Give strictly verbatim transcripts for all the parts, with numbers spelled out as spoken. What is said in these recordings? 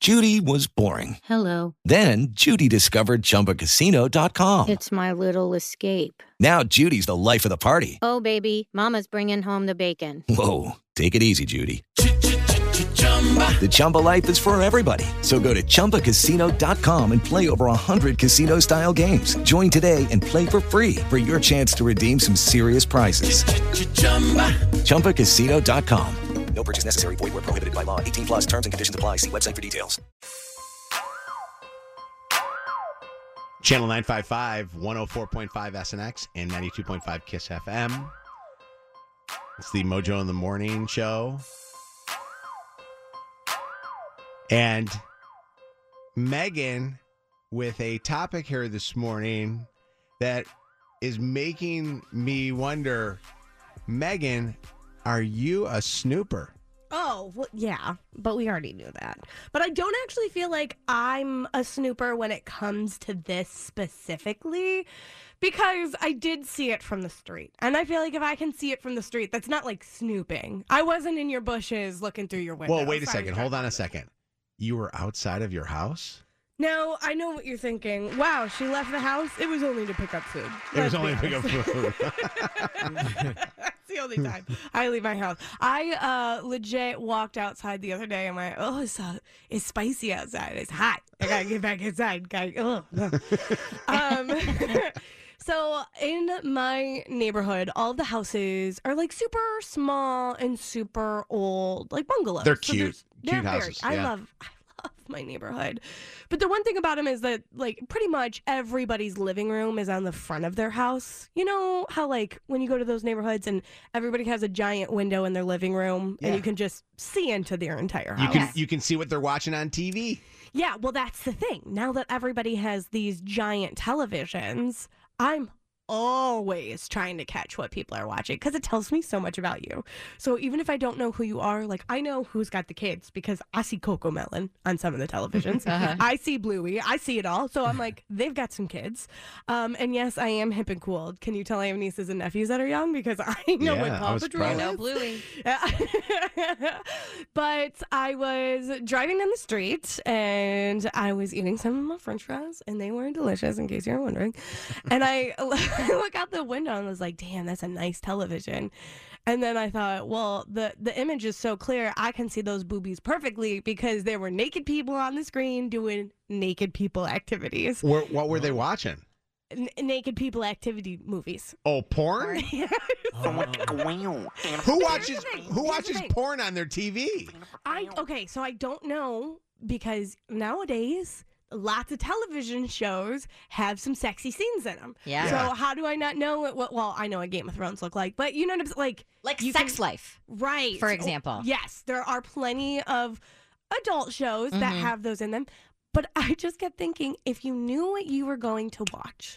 Judy was boring. Hello. Then Judy discovered Chumba Casino dot com. It's my little escape. Now Judy's the life of the party. Oh, baby, mama's bringing home the bacon. Whoa, take it easy, Judy. The Chumba life is for everybody. So go to Chumba Casino dot com and play over one hundred casino-style games. Join today and play for free for your chance to redeem some serious prizes. Chumba Casino dot com. No purchase necessary. Void where prohibited by law. eighteen plus terms and conditions apply. See website for details. Channel nine fifty-five, one oh four point five S N X and ninety-two point five KISS F M. It's the Mojo in the Morning show. And Megan with a topic here this morning that is making me wonder, Megan, are you a snooper? Oh, well, yeah, but we already knew that. But I don't actually feel like I'm a snooper when it comes to this specifically, because I did see it from the street. And I feel like if I can see it from the street, that's not like snooping. I wasn't in your bushes looking through your windows. Well, wait a second. Hold on a second. You were outside of your house? No, I know what you're thinking. Wow, she left the house? It was only to pick up food. It was only to pick honest. up food. That's the only time I leave my house. I uh, legit walked outside the other day and went, oh, it's, uh, it's spicy outside. It's hot. I got to get back inside. Gotta, um, so in my neighborhood, all of the houses are like super small and super old, like bungalows. They're So cute. there's- Cute they're houses, Very, yeah. I love I love my neighborhood. But the one thing about them is that, like, pretty much everybody's living room is on the front of their house. You know how, like, when you go to those neighborhoods and everybody has a giant window in their living room Yeah. and you can just see into their entire You house. can you can see what they're watching on T V. Yeah, well, that's the thing. Now that everybody has these giant televisions, I'm always trying to catch what people are watching because it tells me so much about you. So even if I don't know who you are, like, I know who's got the kids because I see Coco Melon on some of the televisions. Uh-huh. I see Bluey. I see it all. So I'm like, they've got some kids. Um, and yes, I am hip and cool. Can you tell I have nieces and nephews that are young? Because I know Yeah, what I Paw was Patrol surprised. is. No Bluey. But I was driving down the street and I was eating some of my french fries and they were delicious, in case you're wondering. And I, I look out the window and was like, damn, that's a nice television. And then I thought, well, the, the image is so clear, I can see those boobies perfectly because there were naked people on the screen doing naked people activities. Where, what were they watching? N- naked people activity movies. Oh, porn? Who watches the thing. who Here's the watches thing. porn on their T V? I okay, so I don't know because nowadays lots of television shows have some sexy scenes in them. Yeah. So Yeah. how do I not know what, what? Well, I know what Game of Thrones look like, but you know what I'm saying? Like, Like you Sex can- Life. right? for example. Oh, yes, there are plenty of adult shows that Mhm. have those in them. But I just kept thinking, if you knew what you were going to watch,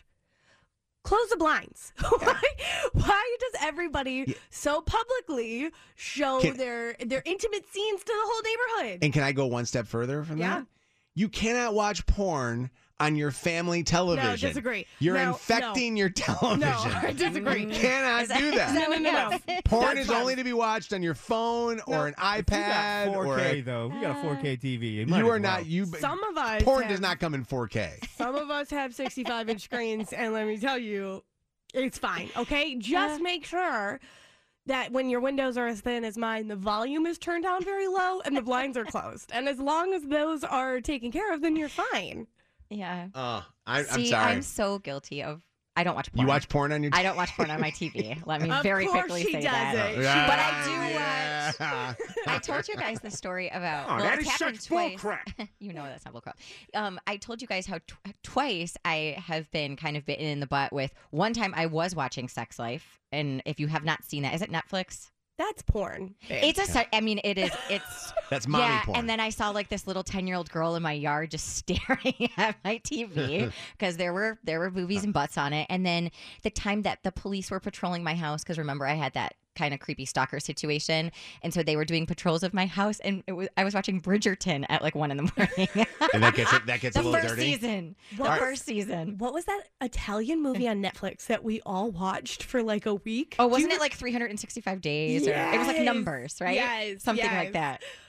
close the blinds. why, why does everybody Yeah. so publicly show Can- their their intimate scenes to the whole neighborhood? And can I go one step further from Yeah. that? You cannot watch porn on your family television. No, disagree. You're No, infecting your television. No, I disagree. You cannot Is that- do is that. No, no, no, no. Porn That's is fine. only to be watched on your phone or an iPad four or K a, though. You got a four K T V. You, might you as are not well. you. Some of us porn have, does not come in four K. Some of us have sixty-five inch screens, and let me tell you, it's fine. Okay, just make sure that when your windows are as thin as mine, the volume is turned down very low and the blinds are closed. And as long as those are taken care of, then you're fine. Yeah. Uh, I, I'm See, sorry. I'm so guilty of. I don't watch porn. you watch porn on your. I don't watch porn on my T V. Let me Of very course quickly she say doesn't. that. She- Yeah, But I do yeah. I told you guys the story about. Oh, well, that it's is happened such twice. bullcrap. You know that's not bullcrap. Um, I told you guys how tw- twice I have been kind of bitten in the butt with. One time I was watching Sex Life, and if you have not seen that, is it Netflix? That's porn. babe. It's a. se- I mean, it is. It's. That's mommy yeah, porn. and then I saw like this little ten-year-old girl in my yard just staring at my T V because there were there were boobies and butts on it. And then the time that the police were patrolling my house, because remember I had that kind of creepy stalker situation, and so they were doing patrols of my house, and it was I was watching Bridgerton at like one in the morning. and that gets it. That gets the a little first dirty. season. What the was- first season. What was that Italian movie on Netflix that we all watched for like a week? Oh, Do you wasn't re- it like three hundred sixty-five days? Or it was like Yes. numbers, right? Yes, Something yes. like that.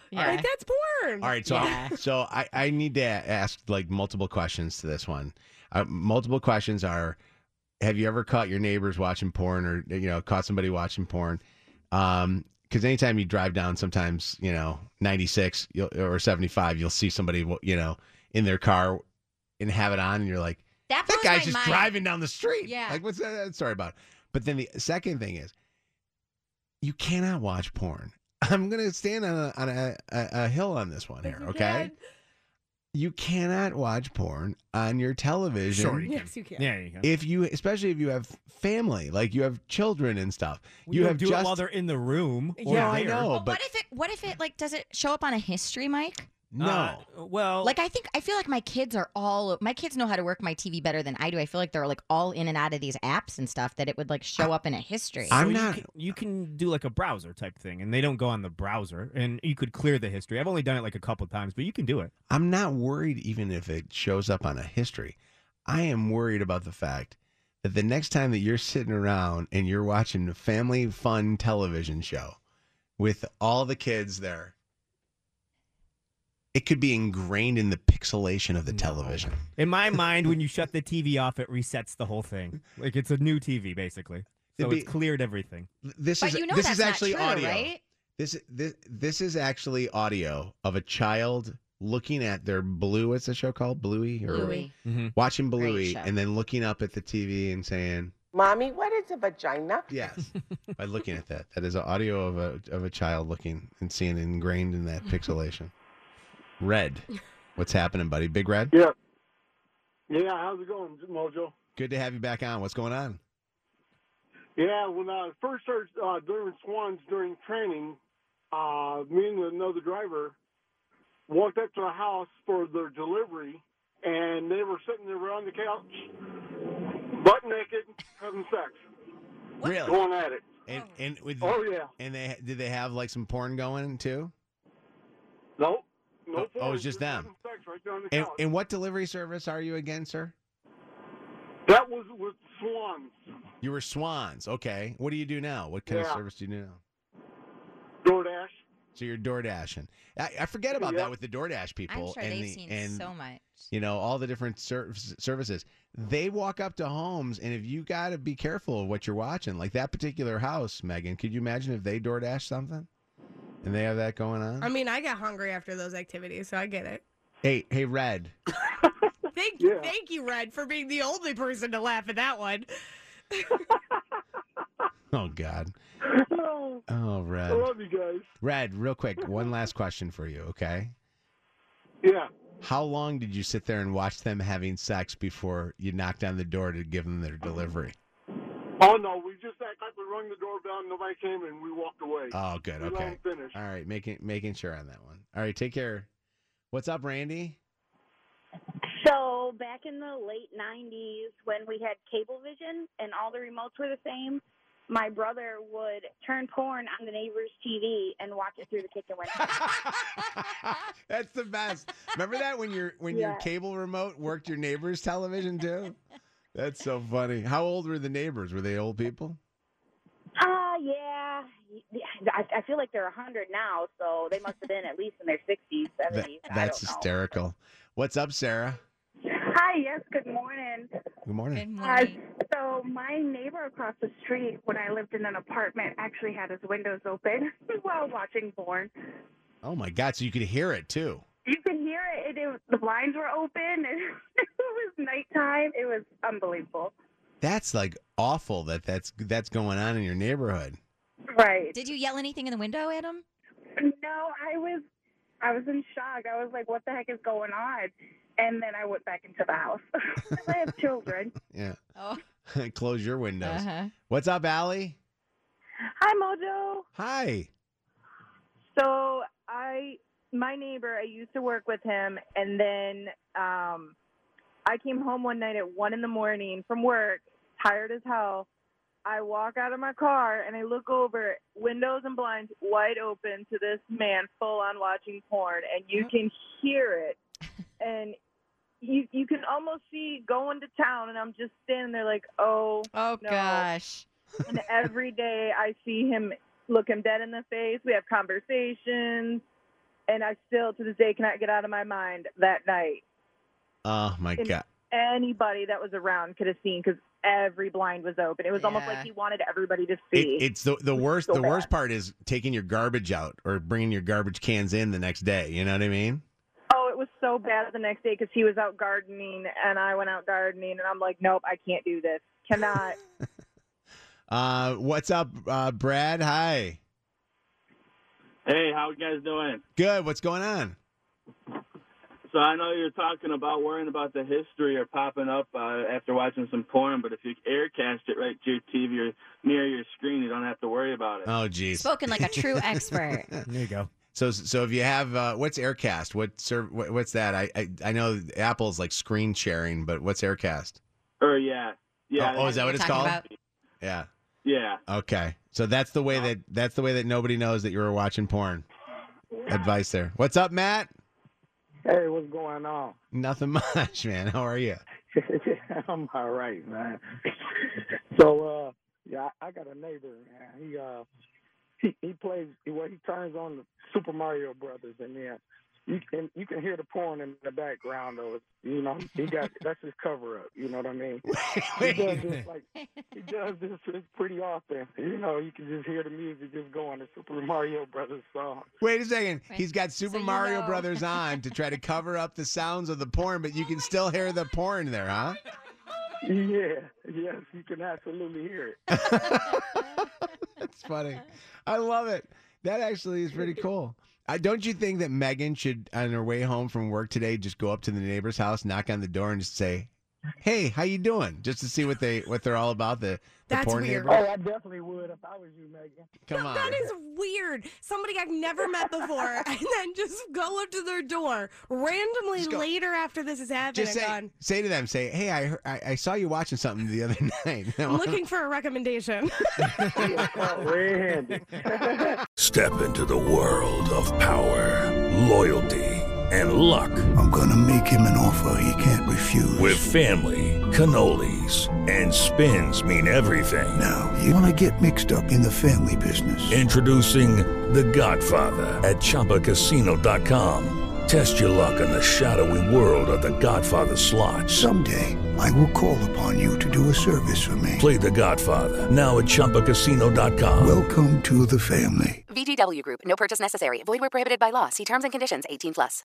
Yeah. Like, that's porn. All right, so Yeah. so I, I need to ask like multiple questions to this one. Uh, multiple questions are: have you ever caught your neighbors watching porn, or you know, caught somebody watching porn? Um, because anytime you drive down, sometimes you know, ninety-six you'll, or seventy-five, you'll see somebody you know in their car and have it on, and you're like, That, that blows guy's my just mind. driving down the street. Yeah. Like, what's that story about? But then the second thing is, you cannot watch porn. I'm going to stand on a, on a, a, a hill on this one here, You okay? can. You cannot watch porn on your television. Sure, you Yes, you can. Yeah, you can. If you, especially if you have family, like you have children and stuff, you you don't have do just. it while they're in the room. Or Yeah, I there. know. But, but what if it? What if it like? Does it show up on a history, Mike? no. Uh, well, Like I think I feel like my kids are all my kids know how to work my T V better than I do. I feel like they're like all in and out of these apps and stuff that it would like show up in a history. I'm so not- You can, you can do like a browser type thing, and they don't go on the browser, and you could clear the history. I've only done it like a couple times, but you can do it. I'm not worried even if it shows up on a history. I am worried about the fact that the next time that you're sitting around and you're watching a family fun television show with all the kids there, it could be ingrained in the pixelation of the No. television. In my mind, when you shut the T V off, it resets the whole thing. Like it's a new T V, basically. So It'd be- it's cleared everything. This but is you know this that's is actually not true, audio. right? This this this is actually audio of a child looking at their Blue. What's the show called? Bluey or Bluey. Mm-hmm. watching Great Bluey show. and then looking up at the T V and saying, Mommy, what is a vagina? yes, by looking at that. That is an audio of a of a child looking and seeing it ingrained in that pixelation. Red, what's happening, buddy? Big Red? Yeah. Yeah, how's it going, Mojo? Good to have you back on. What's going on? Yeah, when I first started uh, doing swans during training, uh, me and another driver walked up to a house for their delivery, and they were sitting there on the couch, butt naked, having sex, Really? going at it. And and with Oh, yeah. and they did they have like some porn going too? Nope. No Oh, oh, porn, it's just them. having sex right there on the And, couch. and what delivery service are you again, sir? That was with swans. You were Swans. Okay. What do you do now? What kind of Yeah. service do you do now? DoorDash. So you're door dashing. I, I forget about Yeah. that with the DoorDash people I'm sure and they've the seen and so much. you know all the different ser- services. They walk up to homes, and if you got to be careful of what you're watching, like that particular house, Megan. Could you imagine if they DoorDash something, and they have that going on? I mean, I get hungry after those activities, so I get it. hey, hey, Red. Thank, Yeah. thank you, Red, for being the only person to laugh at that one. Oh God. Oh, Oh, I Red. love you guys. Red. Real quick, one last question for you. Okay. Yeah. How long did you sit there and watch them having sex before you knocked on the door to give them their delivery? Oh, no, we just act like we rung the doorbell and nobody came and we walked away. Oh, good. We let Okay. 'em finish. All right, making making sure on that one. All right, take care. What's up, Randy? So back in the late nineties, when we had Cablevision and all the remotes were the same, my brother would turn porn on the neighbor's T V and watch it through the kitchen window. That's the best. Remember that when your when your Yeah. cable remote worked your neighbor's television too? That's so funny. How old were the neighbors? Were they old people? Uh, yeah. I, I feel like they're one hundred now, so they must have been at least in their sixties, That, seventies. I that's don't know. hysterical. What's up, Sarah? Hi, yes, good morning. Good morning. Good Uh, morning. so my neighbor across the street, when I lived in an apartment, actually had his windows open while watching porn. Oh my God! So you could hear it too. You could hear it. it, it the blinds were open, and it was nighttime. It was unbelievable. That's like awful that that's that's going on in your neighborhood. Right. Did you yell anything in the window at him? No, I was, I was in shock. I was like, "What the heck is going on?" And then I went back into the house. I have children. Yeah. Oh. Close your windows. Uh-huh. What's up, Allie? Hi, Mojo. Hi. So I, my neighbor, I used to work with him, and then um, I came home one night at one in the morning from work, tired as hell. I walk out of my car and I look over, windows and blinds wide open to this man full on watching porn, and you can hear it, and you you can almost see going to town, and I'm just standing there like, oh, Oh no. gosh. And every day I see him look him dead in the face. We have conversations. and I still to this day cannot get out of my mind that night. Oh my And God. Anybody that was around could have seen because every blind was open. It was almost Yeah. like he wanted everybody to It, see. it's the the worst. so the worst bad. part is taking your garbage out or bringing your garbage cans in the next day. You know what I mean? Oh, it was so bad the next day because he was out gardening and I went out gardening, and I'm like, nope, I can't do this. Cannot. Uh, what's up, uh, Brad? Hi. Hey, how you guys doing? Good. What's going on? So I know you're talking about worrying about the history or popping up uh, after watching some porn, but if you aircast it right to your T V or near your screen, you don't have to worry about it. Oh, geez. Spoken like a true expert. There you go. So, so if you have, uh, what's Aircast? What, serv- what what's that? I, I I know Apple's like screen sharing, but what's Aircast? Or yeah, yeah. Oh, oh, is that what it's Talking called? about- Yeah. Yeah. Okay. So that's the way that that's the way that nobody knows that you were watching porn. Advice there. What's up, Matt? Hey, what's going on? Nothing much, man. How are you? I'm all right, man. So, uh, yeah, I got a neighbor, man. He uh, he he plays. Well, he turns on the Super Mario Brothers, and yeah, you can you can hear the porn in the background. Though, you know, he got that's his cover up. You know what I mean? He does this like he does this pretty often. You know, you can just hear the music just going. The Super Mario Brothers song. Wait a second. He's got Super So you Mario know. Brothers on to try to cover up the sounds of the porn, but you can still hear the porn there, huh? Yeah, yes, you can absolutely hear it. That's funny. I love it. That actually is pretty cool. I, don't you think that Megan should, on her way home from work today, just go up to the neighbor's house, knock on the door, and just say, "Hey, how you doing?" Just to see what they what they're all about. The, the That's porn weird. neighbor. Oh, I definitely would if I was you, Megan. Come on. That is weird. Somebody I've never met before, and then just go up to their door randomly Just go- later after this is happening. Just say gone, say to them, say, "Hey, I heard, I, I saw you watching something the other night." I'm looking for a recommendation. Red-handed. Step into the world of power, loyalty, and luck. I'm gonna make him an offer he can't refuse. With family, cannolis, and spins mean everything. Now, you wanna get mixed up in the family business. Introducing The Godfather at Chumba Casino dot com. Test your luck in the shadowy world of The Godfather slot. Someday, I will call upon you to do a service for me. Play The Godfather now at Chumba Casino dot com. Welcome to the family. V G W Group. No purchase necessary. Void where prohibited by law. See terms and conditions. eighteen plus.